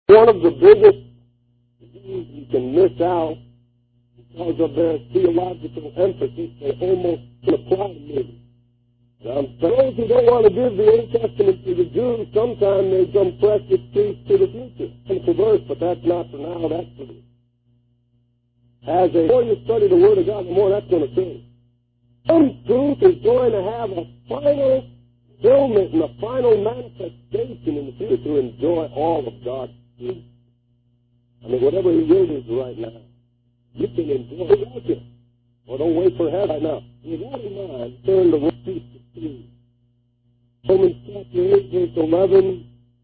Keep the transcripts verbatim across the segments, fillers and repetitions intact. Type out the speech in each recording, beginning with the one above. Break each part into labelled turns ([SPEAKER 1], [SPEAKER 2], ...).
[SPEAKER 1] One of the biggest things you can miss out because of their theological emphasis, they almost apply to me. Now, for those who don't want to give the Old Testament to the Jews, sometimes they compress its truth to the future. It's a verse, but that's not for now, that's for the As a, the more you study the Word of God, the more that's going to change. Some truth is going to have a final fulfillment and a final manifestation in the future to enjoy all of God's truth. I mean, whatever He will do right now, you can enjoy it right here. Or don't wait for heaven right now. With that in mind, turn to Romans fifteen. Romans chapter eight, verse eleven.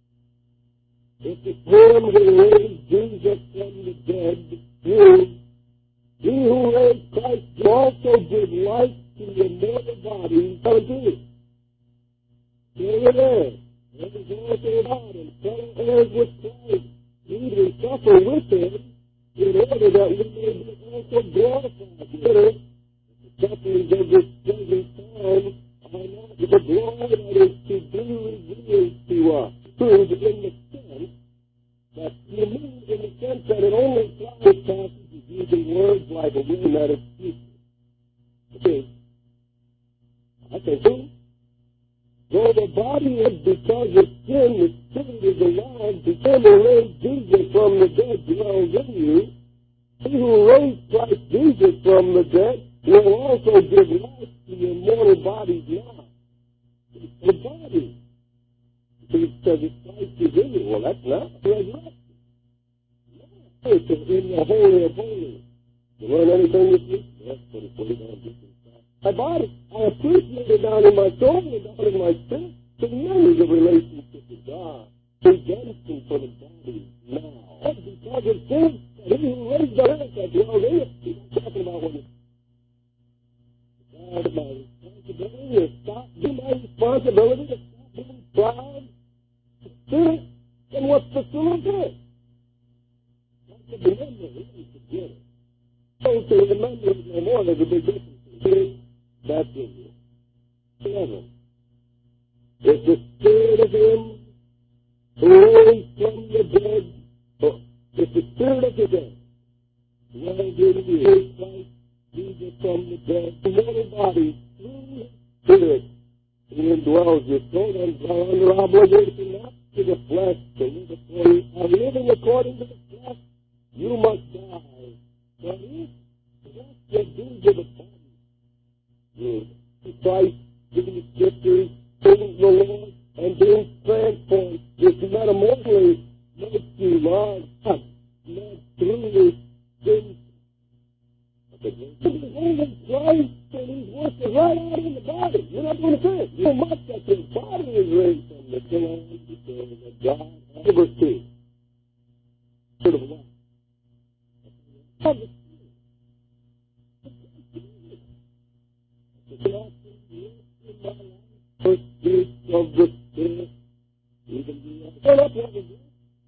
[SPEAKER 1] If it's Him who raised Jesus from the dead, you, He who raised Christ, will also give life to your mortal bodies. seventeen. Here it is. There is also God and fellow heirs with Christ. We suffer with Him in order that we may be also glorified. Consider the sufferings of this present time are not the glory that is to be revealed to us. Proved in the sense that you mean in the sense that it only applies to passages using words like a woman that is speaking. Okay. I think so. Though the body is because of sin, the spirit is alive, because He raised Jesus from the dead dwells in you. He who raised Christ Jesus from the dead will also give life to your mortal bodies now. The body. Because if Christ is in you, well, that's not resurrection. No, it's in the Holy of Holies. You learn anything this week? Yes, but it's what He's going to do. My body, I appreciate it down in my soul and down in my spirit. The memories of relationship with God. Redemption for the body now. That's because of sin. He who raised the earth that dwells in it. He's not talking about what it's God, my responsibility is stop doing my responsibility to stop being proud, spirit, and what's the solution? Not to remember, we need to get it. So to remember it no more, there's a big difference. That's in you. Eleven. It's the Spirit of Him who rose from the dead. Oh, it's the Spirit of the dead. Well, did He raise Christ Jesus from the dead? The mortal body, through His Spirit, He indwells your soul and are under obligation not to the flesh to live according. Are living according to the flesh, you must die. But if that's the deeds of the body, Christ, giving the scriptures, praising the Lord, and being transformed. This metamorphically makes you love God, love through His sins. He's only Christ, and He's working right out in the body. You're not going to say it. You must that your body is raised from the dead because of God. Number two. Sort of life. First gift of the Spirit, even the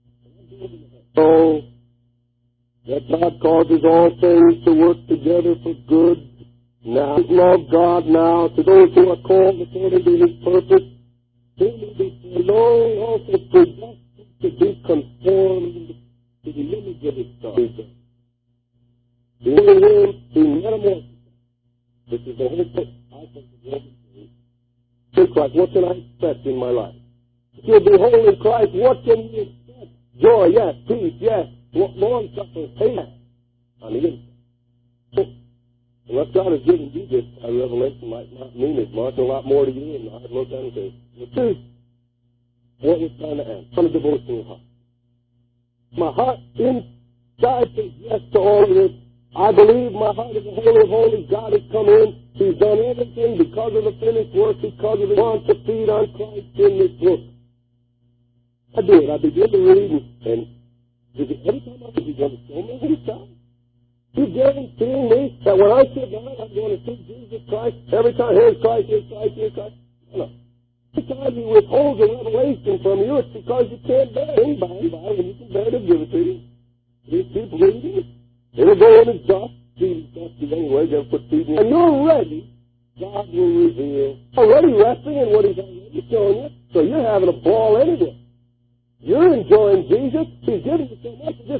[SPEAKER 1] so that God causes all things to work together for good. Now, love God now to those who are called according to His purpose, whom He foreknow also predestined to be conformed to the image of His Son. The only way to metamorphosis, which is the whole purpose, I think, of Romans eight. In Christ, what can I expect in my life? If you'll be whole in Christ, what can you expect? Joy, yes. Peace, yes. Long suffering, patience on the inside. Unless God has given you this, a revelation might not mean as much, a lot more to you, and I'd look at it and say, the truth, what was trying to end? From a devotional heart. My heart inside says yes to all of this. I believe my heart is the Holy of Holies. God has come in. He's done everything because of the finished work, because of the want to feed on Christ in this book. I do it. I begin to read, and, and is it, every time I read, He's going to show me Himself. He's guaranteeing me that when I sit down, I'm going to see Jesus Christ. Every time, here's Christ, here's Christ, here's Christ. No. Every time He withholds a revelation from you, it's because you can't bear it. By and by, when you can bear it, He'll give it to you. You keep reading it. It'll go in His dust. Jesus dusty anyway, they'll put feet in. And you're ready, God will reveal. Already resting in what He's already shown you, so you're having a ball anyway. You're enjoying Jesus. He's giving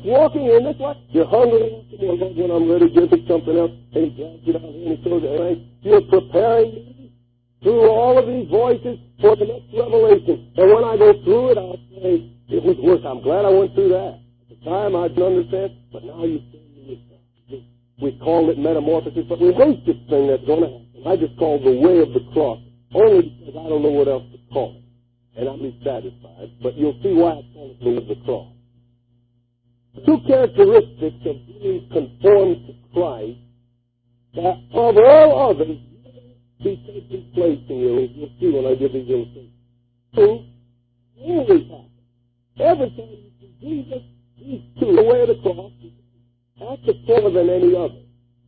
[SPEAKER 1] walking in this way. You're hungry after more love when I'm ready to give you something else, and he grabs you down here and he throws it away. You're preparing me through all of these voices for the next revelation. And when I go through it, I'll say, it was worth it. I'm glad I went through that. At the time, I didn't understand, but now you see it. We call it metamorphosis, but we hate this thing that's going to happen. I just call it the way of the cross, only because I don't know what else to call it. And I'm least satisfied, but you'll see why I call it the way of the cross. Two characteristics of being conformed to Christ that of all others be taking place in you, as you'll see when I give these illustrations. Two, always happen. Every time you see Jesus, these two, the way of the cross, that's more than any other.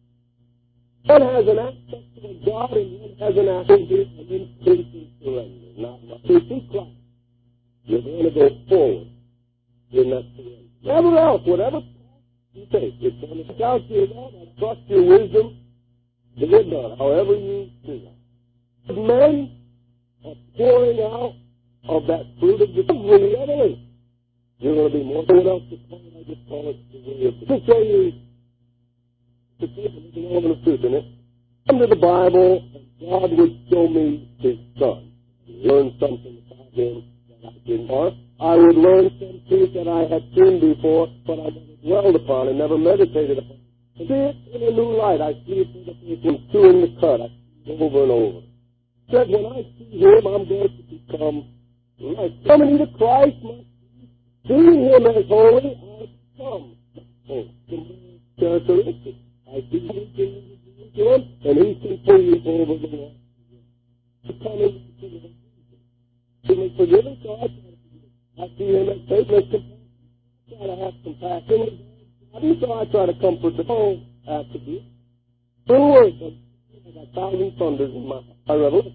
[SPEAKER 1] One has an aspect of God and one has an aspect of increasing surrender. Not much. You see Christ, you're going to go forward in that surrender. Whatever else, whatever you take, it's going to count your love, I trust your wisdom, do it done, however you do it. Men are pouring out of that fruit of the revelation. You're going to be more than what else to call it. I just call it the way of the to show you to take an element of truth in it. Come to the Bible, and God would show me His Son. Learn something about Him that I didn't know. I would learn some truth that I had seen before, but I never dwelled upon and never meditated upon. I see it in a new light. I see it for the first time, chewing the cud. I see it over and over. Said when I see Him, I'm going to become like coming to Christ. Seeing Him as holy, I become holy. Characteristics. I see Him to Him, and He continues over the world. Becoming to Him. He may forgive us, so I try to forgive. I see Him as faithful, compassion. I try to have compassion. And so I try to comfort the whole attribute. True words, I got a thousand thunders in my, my revelation.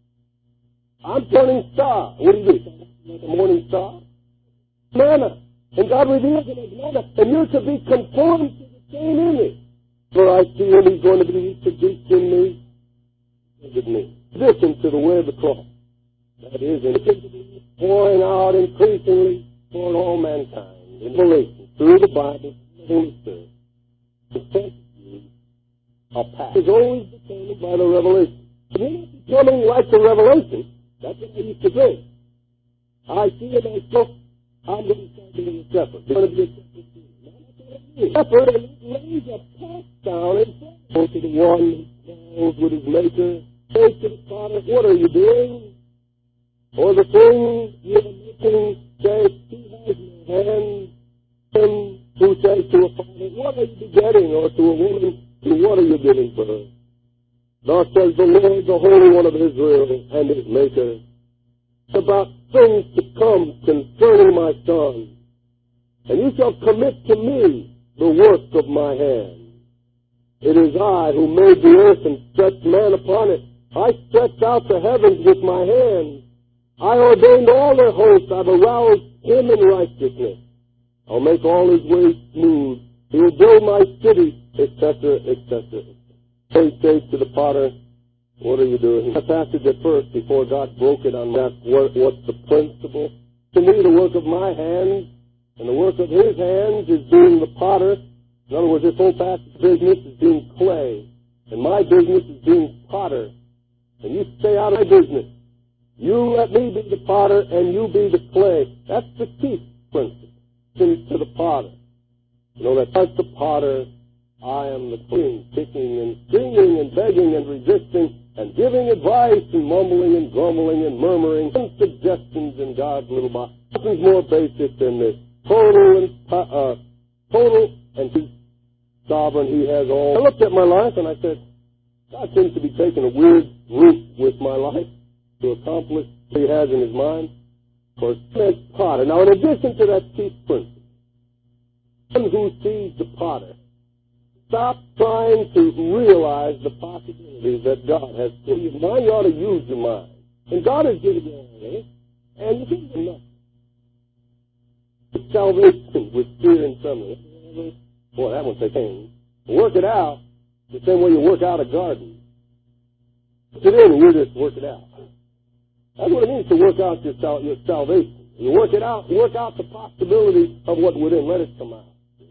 [SPEAKER 1] I'm turning star. What do you do? Like a morning star? Manna. And God reveals it as manna. And you're to be conformed to the same image. For I see Him, He's going to be reproduced in me. Look at me. Listen to the way of the cross. That is, and it's pouring out increasingly toward all mankind in relation through the Bible, the Holy Spirit. The a path is always determined by the revelation. You're not becoming like the revelation. That's what I used to do. I see it myself. I'm going to start being a shepherd. I'm going to be a shepherd too. Shepherd and lays a path down and says to the one who knows with his maker, says to the Father, what are you doing? Or the thing you're making says, he has no hand. Him who says to a father, what are you begetting? Or to a woman, what are you giving birth? Thus says the Lord, the Holy One of Israel and His Maker, about things to come concerning my Son. And you shall commit to me the work of my hand. It is I who made the earth and stretched man upon it. I stretched out the heavens with my hand. I ordained all their hosts. I've aroused Him in righteousness. I'll make all His ways smooth. He will build my city, et cetera, et cetera. He says to the potter, what are you doing? That passage at first, before God broke it on that, what, what's the principle? To me, the work of my hands and the work of His hands is being the potter. In other words, this whole passage business is being clay, and my business is being potter. And you stay out of my business. You let me be the potter, and you be the clay. That's the chief principle to the potter. You know that as the potter, I am the king, kicking and singing and begging and resisting and giving advice and mumbling and grumbling and murmuring and suggestions in God's little box. Nothing's more basic than this. Total and uh, total and He's sovereign. He has all. I looked at my life and I said, God seems to be taking a weird route with my life to accomplish what He has in His mind. Of course, that's potter. Now, in addition to that chief principle, one who sees the potter, stop trying to realize the possibilities that God has for you. Mind, you ought to use your mind. And God has given you all this, and you give Him nothing. With salvation, with fear and trembling. Boy, that one takes pain. Work it out the same way you work out a garden. Put it in and you just work it out. That's what it means to work out your, sal- your salvation. You work it out, work out the possibility of what would in. Let it come out.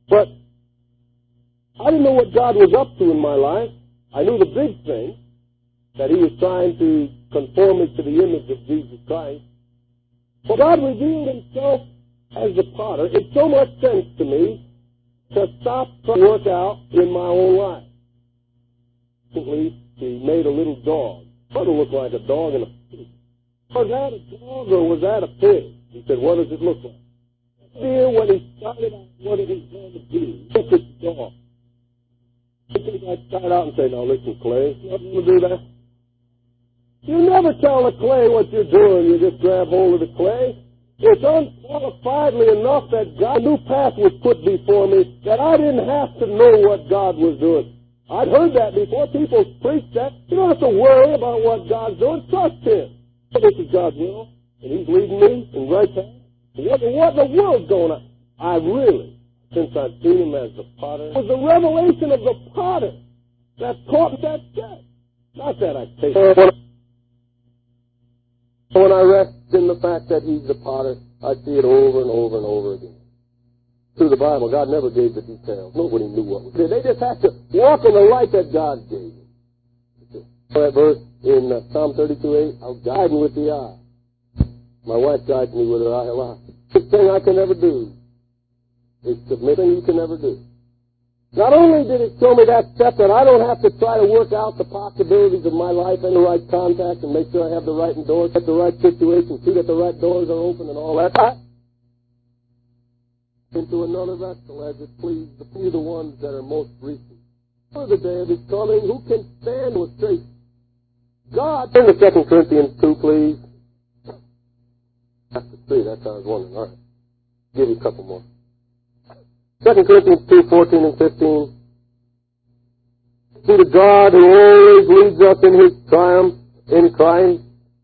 [SPEAKER 1] But I didn't know what God was up to in my life. I knew the big thing, that he was trying to conform me to the image of Jesus Christ. But God revealed himself as the potter. It so much sense to me to stop trying to work out in my own life. Recently, he made a little dog. It looked like a dog and a pig. Was that a dog or was that a pig? He said, what does it look like? Here, when he started out what it was going to do, look at the dog. I think I'd start out and say, now listen, Clay, you're not going to do that. You never tell the clay what you're doing. You just grab hold of the clay. It's unqualifiedly enough that God, a new path was put before me that I didn't have to know what God was doing. I'd heard that before. People preach that. You don't have to worry about what God's doing. Trust Him. This is God's will, and He's leading me in right path. What, what in the world's going on? I really, since I've seen Him as the potter, it was the revelation of the potter that taught that step. Not that I take it. When I rest in the fact that He's the potter, I see it over and over and over again. Through the Bible, God never gave the details. Nobody knew what was there. They just had to walk in the light that God gave them. That verse in uh, Psalm thirty-two eight, I'll guide you with the eye. My wife guides me with her eye a lot. The thing I can never do is submitting you can never do. Not only did it show me that step that I don't have to try to work out the possibilities of my life and the right contact and make sure I have the right doors, get the right situation, see that the right doors are open and all that. I into another vessel as it pleased the few the ones that are most recent. For the day of His coming, who can stand with straight? God, turn to Second Corinthians two, please. Chapter three, that's how I was wondering. All right. Give you a couple more. Second Corinthians two, fourteen and fifteen. See to God who always leads us in His triumph in Christ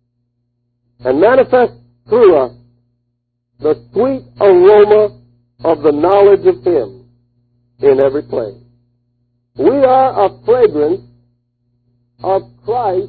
[SPEAKER 1] and manifests through us the sweet aroma of the knowledge of Him in every place. We are a fragrance of Christ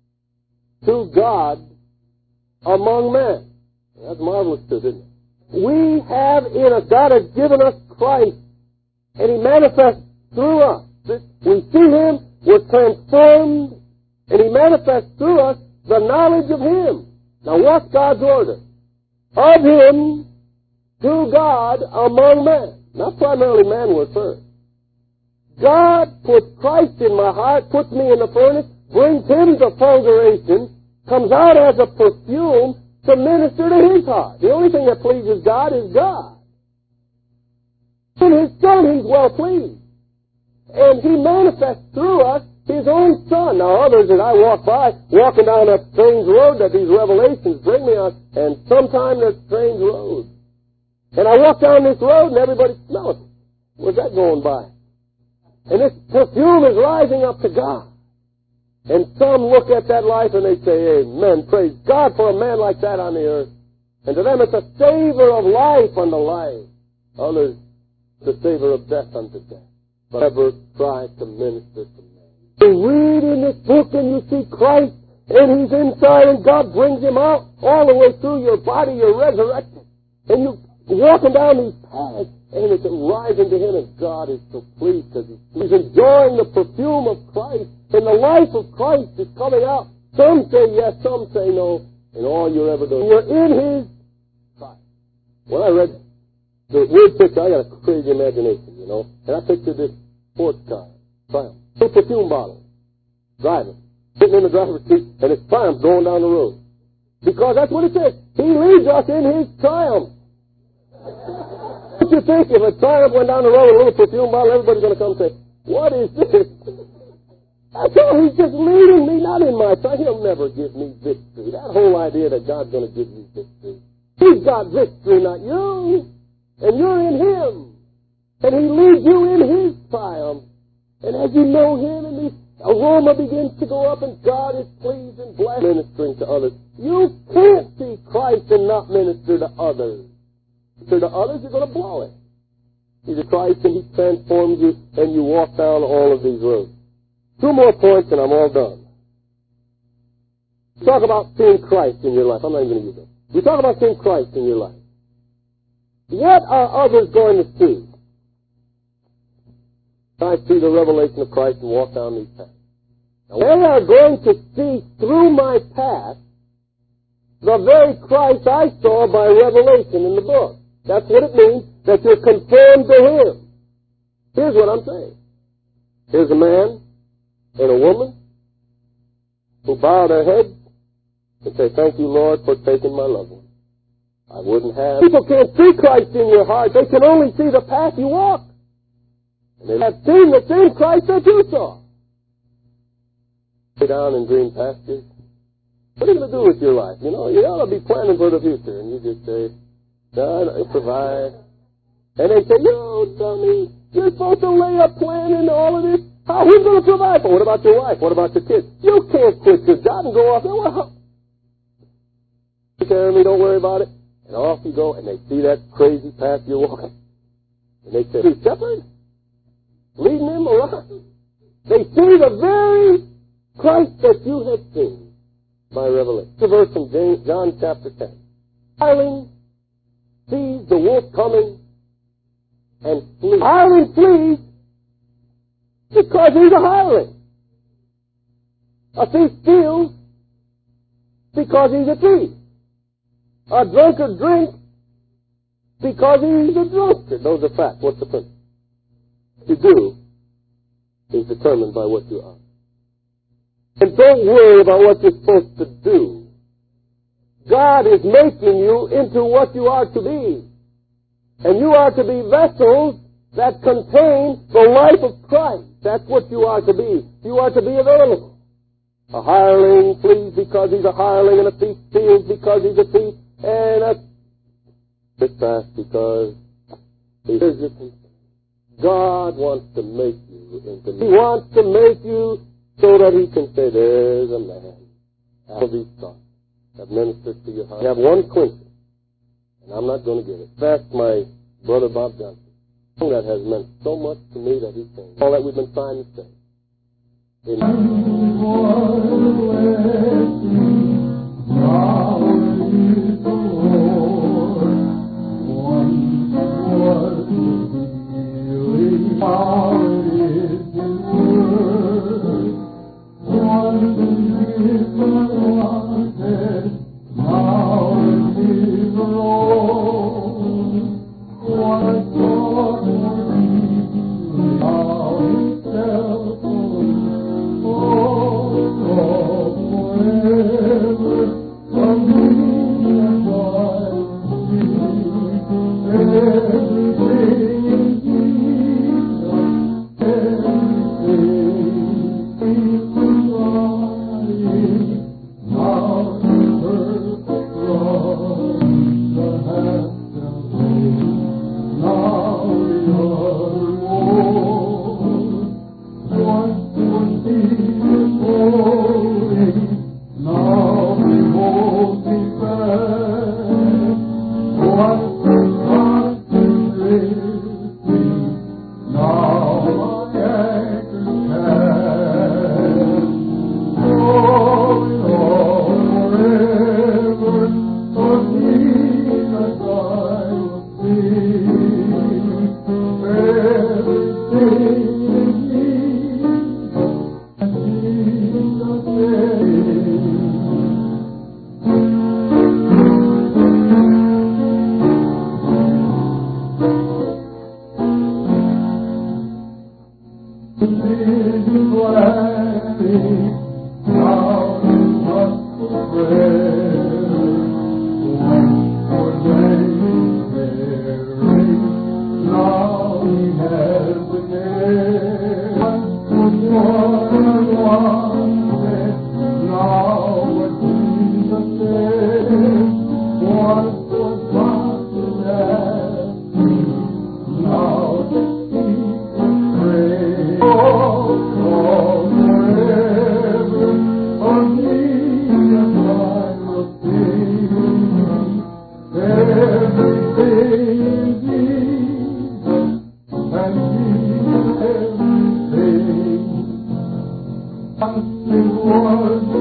[SPEAKER 1] to God among men. That's marvelous too, isn't it? We have in us, God has given us Christ, and He manifests through us. We see Him, we're transformed, and He manifests through us the knowledge of Him. Now what's God's order? Of Him to God among men. Not primarily manward first. God puts Christ in my heart, puts me in the furnace, brings Him to fulguration, comes out as a perfume to minister to His heart. The only thing that pleases God is God. In His Son, He's well pleased. And He manifests through us His own Son. Now others that I walk by, walking down that strange road that these revelations bring me on, and sometimes that strange road. And I walk down this road and everybody smells it. Where's that going by? And this perfume is rising up to God. And some look at that life and they say, amen, praise God for a man like that on the earth. And to them it's a savor of life unto life. Others, the savor of death unto death. But ever try to minister to men. You read in this book and you see Christ and He's inside and God brings Him out all the way through your body, you're resurrected. And you walking down these paths, and it's rising to Him, and God is so pleased because He's enjoying the perfume of Christ, and the life of Christ is coming out. Some say yes, some say no, and all you're ever doing. You're in His sight. When I read the word picture, I got a crazy imagination, you know, and I pictured this sports car, Triumph, two perfume bottles, driving, sitting in the driver's seat, and it's Triumph going down the road. Because that's what it says. He leads us in His triumph. What do you think if a Triumph went down the road with a little perfume bottle, everybody's going to come and say, what is this? That's all. He's just leading me, not in my time. He'll never give me victory. That whole idea that God's going to give you victory. He's got victory, not you. And you're in Him. And He leads you in His triumph. And as you know Him and the aroma begins to go up and God is pleased and blessed, ministering to others. You can't see Christ and not minister to others. To the others, you're going to blow it. He's a Christ and He transforms you and you walk down all of these roads. Two more points and I'm all done. Talk about seeing Christ in your life. I'm not even going to use it. You talk about seeing Christ in your life. What are others going to see I see the revelation of Christ and walk down these paths. Now, they are going to see through my path the very Christ I saw by revelation in the book. That's what it means, that you're conformed to Him. Here's what I'm saying. Here's a man and a woman who bow their heads and say, thank you, Lord, for taking my loved one. I wouldn't have... People can't see Christ in your heart. They can only see the path you walk. And they have seen the same Christ that you saw. Lay down in green pastures. What are you going to do with your life? You know, you ought to be planning for the future. And you just say, God, I provide. And they say, you dummy, you're supposed to lay a plan into all of this. How, who's going to provide for? What about your wife? What about your kids? You can't quit your job and go off there. Well, take care of me, don't worry about it. And off you go, and they see that crazy path you're walking. And they say, shepherd, leading them around. They see the very Christ that you have seen by revelation. The verse from James, John chapter ten. Hireling sees the wolf coming and flees. Hireling flees because he's a hireling. A thief steals because he's a thief. A drunkard drinks because he's a drunkard. Those are facts. What's the principle? What you do is determined by what you are. And don't worry about what you're supposed to do. God is making you into what you are to be. And you are to be vessels that contain the life of Christ. That's what you are to be. You are to be available. A hireling flees because he's a hireling, and a thief steals because he's a thief, and a bit fast because he's a thief. God wants to make you into. He wants to make you so that He can say, there's a man. All these thoughts have ministered to your heart. You have one clincher, and I'm not going to give it. That's my brother Bob Johnson. That has meant so much to me that he changed. All that we've been trying to say. In Everything was